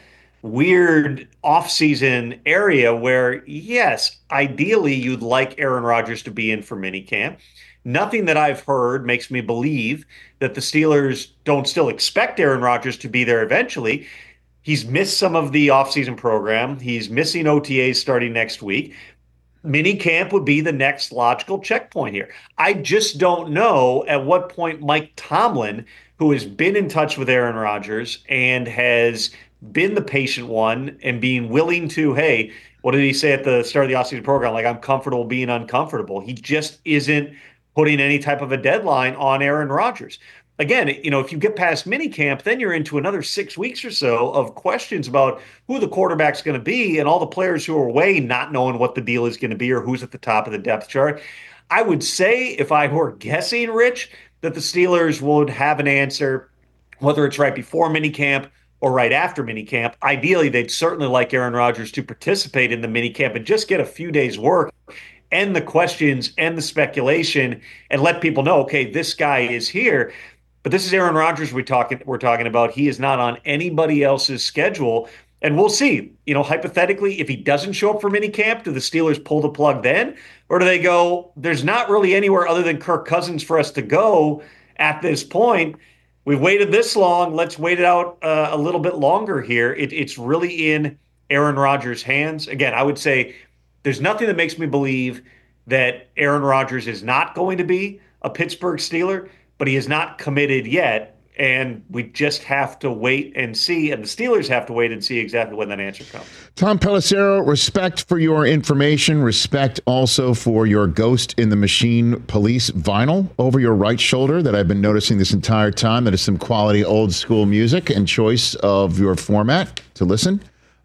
weird offseason area where, yes, ideally you'd like Aaron Rodgers to be in for minicamp. Nothing that I've heard makes me believe that the Steelers don't still expect Aaron Rodgers to be there eventually. He's missed some of the offseason program. He's missing O T As starting next week. Minicamp would be the next logical checkpoint here. I just don't know at what point Mike Tomlin who has been in touch with Aaron Rodgers and has been the patient one and being willing to, hey, what did he say at the start of the offseason program? Like, I'm comfortable being uncomfortable. He just isn't putting any type of a deadline on Aaron Rodgers. Again, you know, if you get past minicamp, then you're into another six weeks or so of questions about who the quarterback's going to be and all the players who are away not knowing what the deal is going to be or who's at the top of the depth chart. I would say, if I were guessing, Rich, that the Steelers would have an answer, whether it's right before minicamp or right after minicamp. Ideally, they'd certainly like Aaron Rodgers to participate in the minicamp and just get a few days' work, end the questions, end the speculation, and let people know, okay, this guy is here. But this is Aaron Rodgers we're talking, we're talking about. He is not on anybody else's schedule. And we'll see, you know, hypothetically, if he doesn't show up for minicamp, do the Steelers pull the plug then? Or do they go, there's not really anywhere other than Kirk Cousins for us to go at this point. We've waited this long. Let's wait it out uh, a little bit longer here. It, it's really in Aaron Rodgers' hands. Again, I would say there's nothing that makes me believe that Aaron Rodgers is not going to be a Pittsburgh Steeler, but he is not committed yet. And we just have to wait and see. And the Steelers have to wait and see exactly when that answer comes. Tom Pelissero, respect for your information. Respect also for your Ghost in the Machine Police vinyl over your right shoulder that I've been noticing this entire time. That is some quality old school music and choice of your format to listen.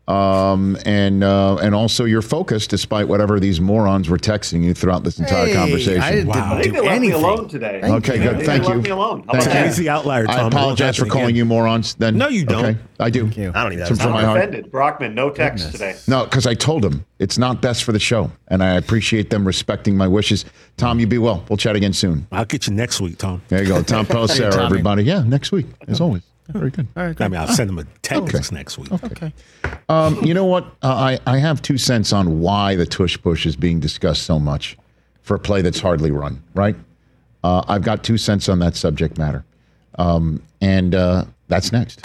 Um, and uh, and also your focus, despite whatever these morons were texting you throughout this entire hey, conversation. I didn't wow. I think they left me alone today. Okay, good. They Thank you. left me alone. How Thank about you. that? He's the outlier, Tom. I apologize for calling again. you morons. Then no, you don't. Okay, I do. Thank you. I don't need that. From I'm my heart. offended. Brockman, no text Goodness. today. No, because I told him it's not best for the show, and I appreciate them respecting my wishes. Tom, you be well. We'll chat again soon. I'll get you next week, Tom. There you go. Tom Pelissero, everybody. Yeah, next week, as always. Very good. All right, good. I mean, I'll send him a text okay. next week. Okay. okay. Um, you know what? Uh, I, I have two cents on why the tush push is being discussed so much for a play that's hardly run, right? Uh, I've got two cents on that subject matter. Um, and uh, that's next.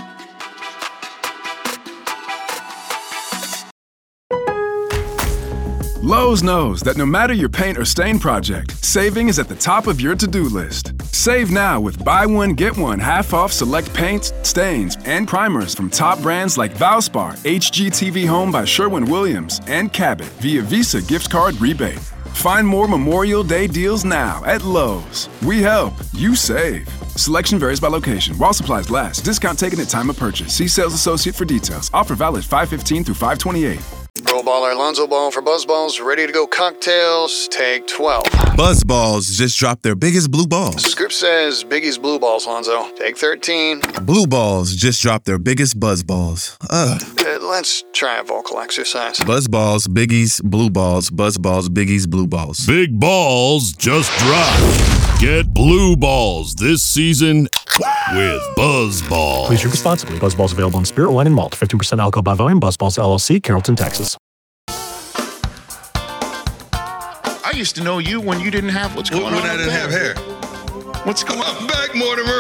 Lowe's knows that no matter your paint or stain project, saving is at the top of your to-do list. Save now with buy one, get one half off select paints, stains, and primers from top brands like Valspar, H G T V Home by Sherwin-Williams, and Cabot via Visa gift card rebate. Find more Memorial Day deals now at Lowe's. We help, you save. Selection varies by location. While supplies last, discount taken at time of purchase. See sales associate for details. Offer valid five fifteen through five twenty-eight. Pro baller Alonzo Ball for Buzzballs. Ready to go cocktails. Take twelve. Buzzballs just dropped their biggest blue balls. Script says Biggie's blue balls, Lonzo. Take thirteen. Blue balls just dropped their biggest buzzballs. Ugh. Uh, let's try a vocal exercise. Buzzballs, Biggie's, blue balls, buzzballs, Biggie's, blue balls. Big balls just dropped. Get blue balls this season with Buzzballs. Please drink responsibly. Buzzballs available in spirit, wine, and malt. fifteen percent alcohol by volume. Buzzballs, L L C, Carrollton, Texas. I used to know you when you didn't have what's going when on. When I didn't have hair. What's going on? I'm back, Mortimer.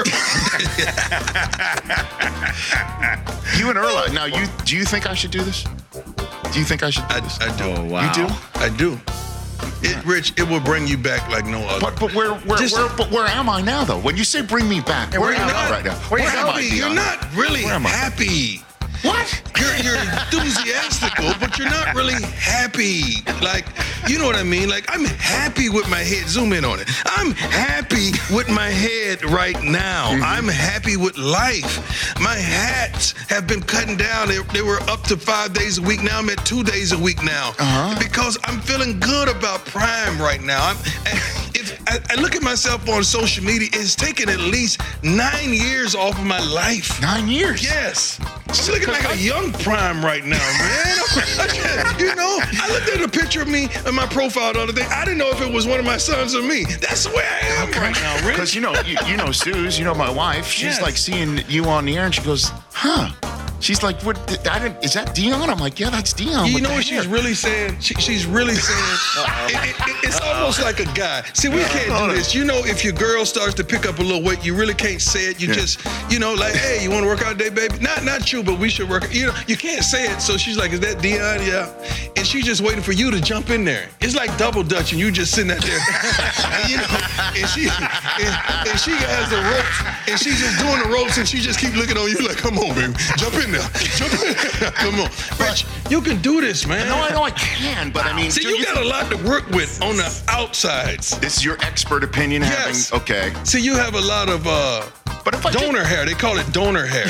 You and Erla. Now, you do you think I should do this? Do you think I should do I, this? I do. Oh, wow. You do? I do. It, Rich, it will bring you back like no other. But but where where, Just, where but where am I now though? When you say bring me back, where, where am I right now? Where, where am I? You're not really happy. What? You're you're enthusiastical, but you're not really happy. Like, you know what I mean? Like, I'm happy with my head. Zoom in on it. I'm happy with my head right now. Mm-hmm. I'm happy with life. My hats have been cutting down. They, they were up to five days a week. Now I'm at two days a week now. Uh-huh. Because I'm feeling good about Prime right now. I'm, if I, I look at myself on social media, it's taken at least nine years off of my life. Nine years? Yes. I'm looking like a young Prime right now, man. You know, I looked at a picture of me in my profile the other day. I didn't know if it was one of my sons or me. That's the way I am okay. right now, Rich. Because, you know, you, you know, Suze, you know my wife, she's yes. like seeing you on the air and she goes, huh. She's like, "What? I didn't, is that Dion?" I'm like, "Yeah, that's Dion." You know what she's really saying? She, she's really saying, it, it, it, it's almost like a guy. See, we can't do this. You know, if your girl starts to pick up a little weight, you really can't say it. You Yeah. just, you know, like, hey, you want to work out today, baby? Not not you, but we should work. You know, you can't say it. So she's like, is that Dion? Yeah. And she's just waiting for you to jump in there. It's like double dutch, and you just sitting out there, you know. And she and, and she has the ropes, and she's just doing the ropes, and she just keep looking on you like, come on, baby, jump in there, jump in there, come on, Rich, you can do this, man. No, I know I can, but I mean, see, do you you got a lot to work with on the outsides. This is your expert opinion. Yes. Having okay. See, you have a lot of uh, but if I donor hair. They call it donor hair.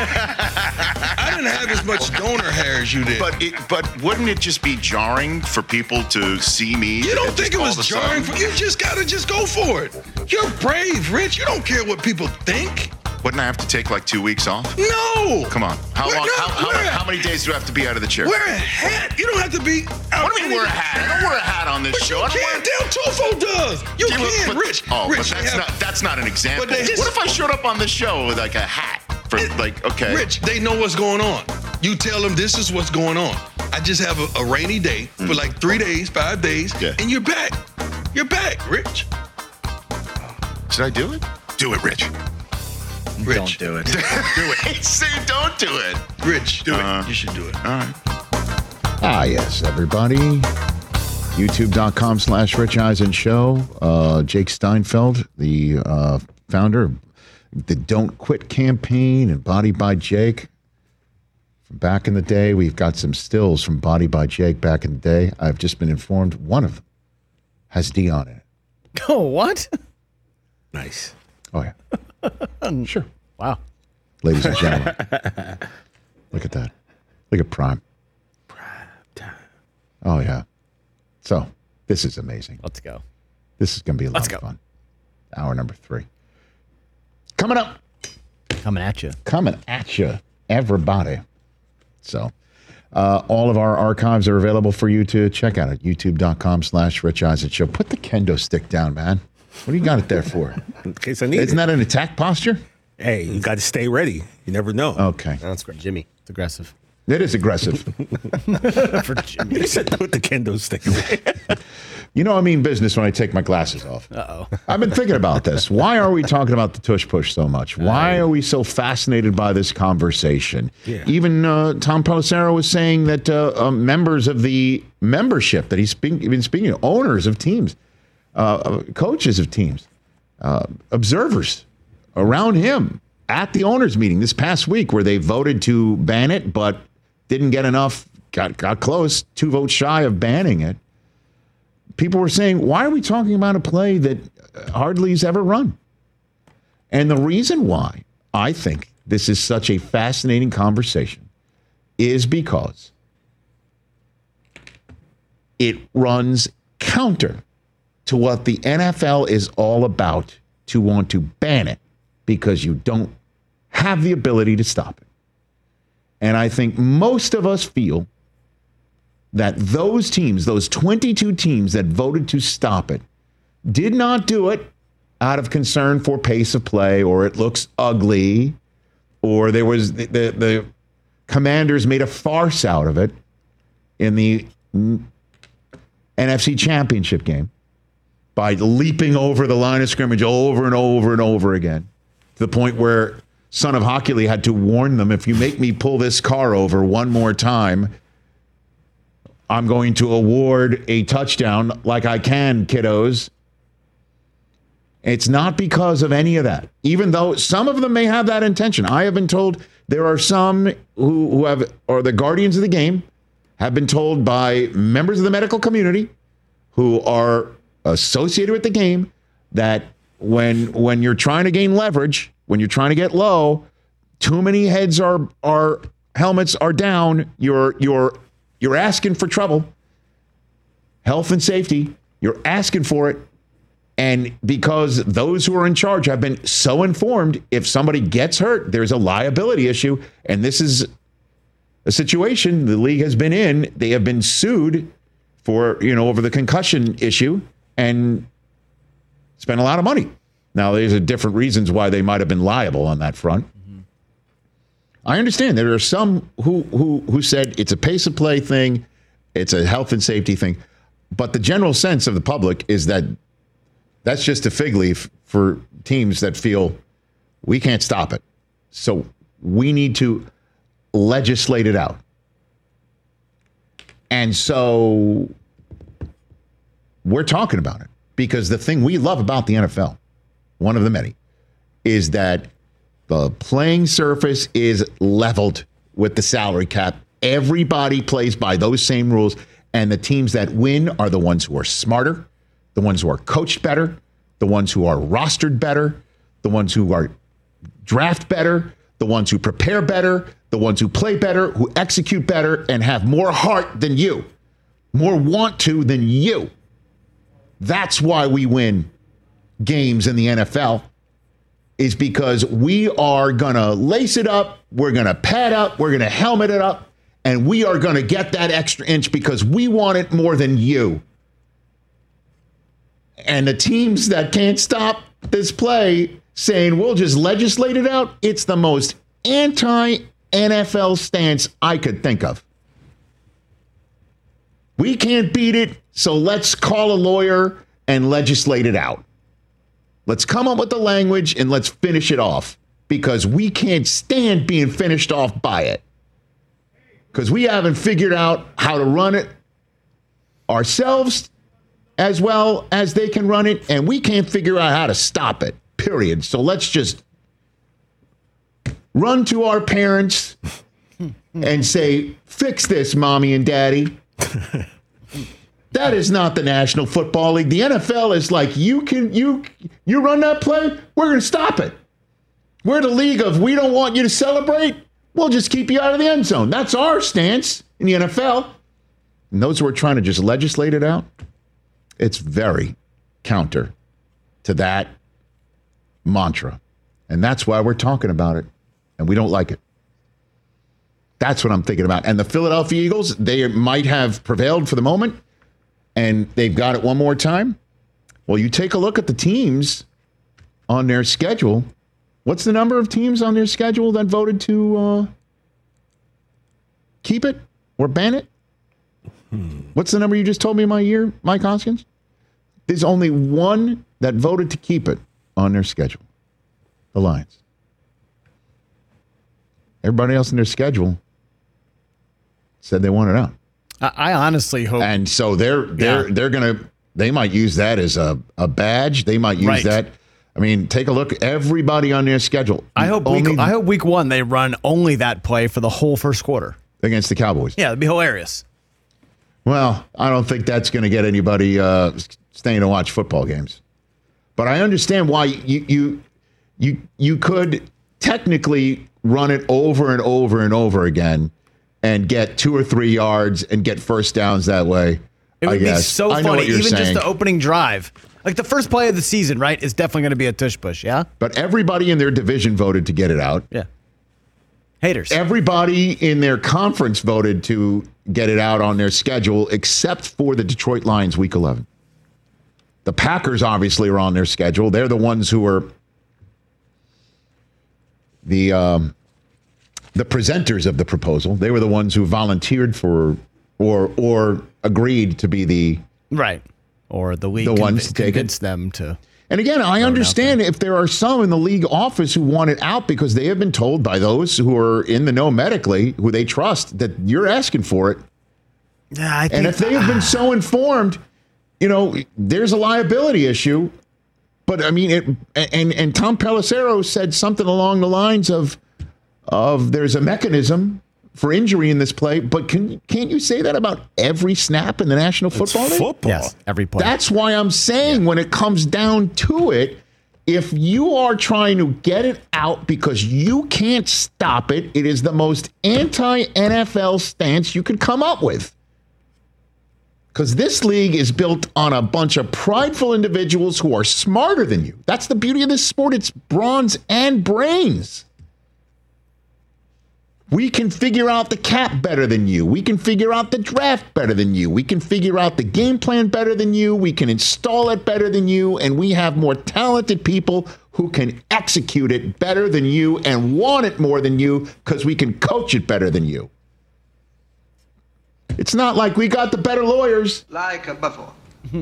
I didn't have as much donor hair as you did. But it, but wouldn't it just be jarring for people to see me? You don't just think it all was of a jarring? sudden- For, you just gotta just go for it. You're brave, Rich. You don't care what people think. Wouldn't I have to take like two weeks off? No. Come on. How We're long? not- how, how, we're- how many days do I have to be out of the chair? Wear a hat. You don't have to be. Out What do you mean wear a hat? I don't wear a hat on this but show. You I don't can't. Del Tufo does. You Yeah, but- can, but- Rich. Oh, Rich, but they that's have- not that's not an example. But they just- What if I showed up on this show with like a hat for like okay? Rich, they know what's going on. You tell them this is what's going on. I just have a, a rainy day for like three days, five days, Yeah. and you're back. You're back, Rich. Should I do it? Do it, Rich. Rich. Don't do it. do it. Say don't do it. Rich, do Uh, it. You should do it. All right. Ah, yes, everybody. YouTube.com slash Rich Eisen Show. Uh, Jake Steinfeld, the uh, founder of the Don't Quit campaign and Body by Jake. From back in the day, we've got some stills from Body by Jake back in the day. I've just been informed one of them has Dion in it. Oh, what? Nice. Oh, yeah. Sure. Wow. Ladies and gentlemen. Look at that. Look at Prime. Oh, yeah. So, this is amazing. Let's go. This is going to be a lot Let's of go. fun. Hour number three. Coming up. Coming at you. Coming at you, everybody. So, uh, all of our archives are available for you to check out at youtube.com slash Rich Eisen Show. Put the kendo stick down, man. What do you got it there for? In case I need Isn't it. that an attack posture? Hey, you got to stay ready. You never know. Okay. That's for Jimmy. It's aggressive. It is aggressive. For Jimmy. You said put the kendo stick away. You know I mean business when I take my glasses off. Uh-oh. I've been thinking about this. Why are we talking about the tush push so much? Why are we so fascinated by this conversation? Yeah. Even uh, Tom Pelissero was saying that uh, uh, members of the membership that he's speak- been speaking to, owners of teams, uh, coaches of teams, uh, observers around him at the owners meeting this past week where they voted to ban it, but didn't get enough, got, got close, two votes shy of banning it. People were saying, why are we talking about a play that hardly's ever run? And the reason why I think this is such a fascinating conversation is because it runs counter to what the N F L is all about to want to ban it because you don't have the ability to stop it. And I think most of us feel that those teams, those twenty-two teams that voted to stop it, did not do it out of concern for pace of play, or it looks ugly, or there was the, the, the Commanders made a farce out of it in the N F C Championship game by leaping over the line of scrimmage over and over and over again, to the point where Son of Hockley had to warn them, if you make me pull this car over one more time, I'm going to award a touchdown like I can, kiddos. It's not because of any of that, even though some of them may have that intention. I have been told there are some who, who have, or the guardians of the game, have been told by members of the medical community who are associated with the game that when when you're trying to gain leverage, when you're trying to get low, too many heads are are helmets are down. You're you're you're asking for trouble. Health and safety, you're asking for it. And because those who are in charge have been so informed, if somebody gets hurt, there's a liability issue. And this is a situation the league has been in. They have been sued for, you know, over the concussion issue and spent a lot of money. Now, there's a different reasons why they might have been liable on that front. Mm-hmm. I understand there are some who who who said it's a pace of play thing, it's a health and safety thing, but the general sense of the public is that that's just a fig leaf for teams that feel we can't stop it. So we need to legislate it out. And so we're talking about it because the thing we love about the N F L, one of the many, is that the playing surface is leveled with the salary cap. Everybody plays by those same rules, and the teams that win are the ones who are smarter, the ones who are coached better, the ones who are rostered better, the ones who are draft better, the ones who prepare better, the ones who play better, who execute better, and have more heart than you, more want to than you. That's why we win games in the N F L, is because we are going to lace it up, we're going to pad up, we're going to helmet it up, and we are going to get that extra inch because we want it more than you. And the teams that can't stop this play saying we'll just legislate it out, it's the most anti-N F L stance I could think of. We can't beat it, so let's call a lawyer and legislate it out. Let's come up with the language and let's finish it off because we can't stand being finished off by it. Because we haven't figured out how to run it ourselves as well as they can run it, and we can't figure out how to stop it, period. So let's just run to our parents and say, fix this, mommy and daddy. That is not the National Football League. The N F L is like, you can you you run that play, we're going to stop it. We're the league of we don't want you to celebrate, we'll just keep you out of the end zone. That's our stance in the N F L. And those who are trying to just legislate it out, it's very counter to that mantra. And that's why we're talking about it. And we don't like it. That's what I'm thinking about. And the Philadelphia Eagles, they might have prevailed for the moment, and they've got it one more time. Well, you take a look at the teams on their schedule. What's the number of teams on their schedule that voted to uh, keep it or ban it? Hmm. What's the number you just told me my year, Mike Hoskins? There's only one that voted to keep it on their schedule. The Lions. Everybody else in their schedule said they want it out. I honestly hope, and so they're they're yeah. they're gonna they might use that as a, a badge. They might use right. that. I mean, take a look. Everybody on their schedule. I hope week, I hope week one they run only that play for the whole first quarter against the Cowboys. Yeah, it'd be hilarious. Well, I don't think that's going to get anybody uh, staying to watch football games. But I understand why you you you you could technically run it over and over and over again and get two or three yards and get first downs that way. It would I be guess. so I know funny. what you're Even saying. just the opening drive. Like the first play of the season, right, is definitely going to be a tush push, yeah? But everybody in their division voted to get it out. Yeah. Haters. Everybody in their conference voted to get it out on their schedule except for the Detroit Lions week eleven. The Packers obviously are on their schedule. They're the ones who are the um, the presenters of the proposal. They were the ones who volunteered for or or agreed to be the right or the league the conv- ones to take convinced it. them to. And again, I understand if there are some in the league office who want it out because they have been told by those who are in the know medically, who they trust, that you're asking for it. Yeah, I think, and if they have been so informed, you know, there's a liability issue. But I mean, it, and and Tom Pelissero said something along the lines of, of there's a mechanism for injury in this play. But can can't you say that about every snap in the National Football League? Football. Yes, every play. That's why I'm saying yeah. when it comes down to it, if you are trying to get it out because you can't stop it, it is the most anti-N F L stance you could come up with. Because this league is built on a bunch of prideful individuals who are smarter than you. That's the beauty of this sport. It's bronze and brains. We can figure out the cap better than you. We can figure out the draft better than you. We can figure out the game plan better than you. We can install it better than you. And we have more talented people who can execute it better than you and want it more than you because we can coach it better than you. It's not like we got the better lawyers. Like a buffalo.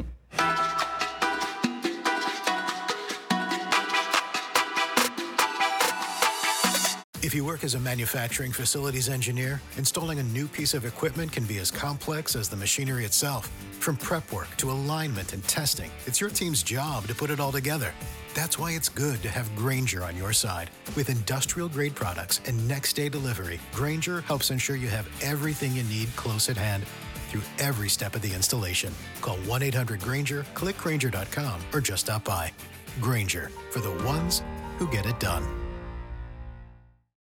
If you work as a manufacturing facilities engineer, installing a new piece of equipment can be as complex as the machinery itself. From prep work to alignment and testing, it's your team's job to put it all together. That's why it's good to have Grainger on your side. With industrial-grade products and next-day delivery, Grainger helps ensure you have everything you need close at hand through every step of the installation. Call one eight hundred Grainger, click Grainger dot com, or just stop by. Grainger, for the ones who get it done.